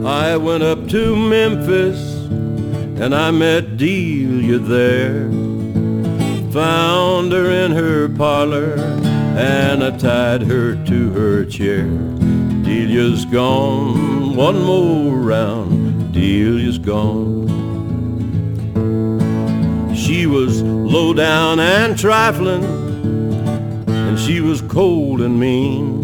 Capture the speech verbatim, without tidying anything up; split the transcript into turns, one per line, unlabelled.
I went up to Memphis and I met Delia there. Found her in her parlor and I tied her to her chair. Delia's gone, one more round, Delia's gone. She was low down and trifling, and she was cold and mean.